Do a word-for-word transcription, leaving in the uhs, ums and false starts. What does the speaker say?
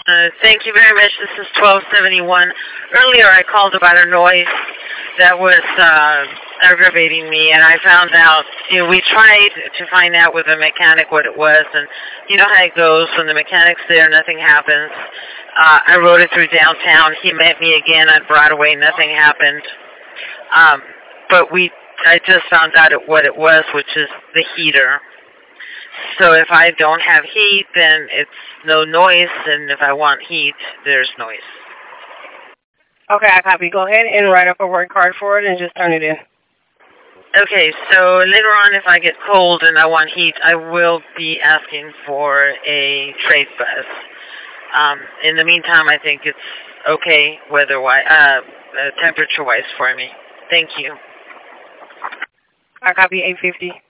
Uh, thank you very much. This is twelve seventy-one. Earlier I called about a noise that was uh, aggravating me, and I found out, you know, we tried to find out with the mechanic what it was, and you know how it goes. When the mechanic's there, nothing happens. Uh, I rode it through downtown. He met me again on Broadway. Nothing happened. Um, but we, I just found out what it was, which is the heater. So if I don't have heat, then it's no noise, and if I want heat, there's noise. Okay, I copy. Go ahead and write up a word card for it and just turn it in. Okay, so later on, if I get cold and I want heat, I will be asking for a trade bus. Um, in the meantime, I think it's okay weather-wise, uh, uh, temperature-wise for me. Thank you. I copy eight fifty.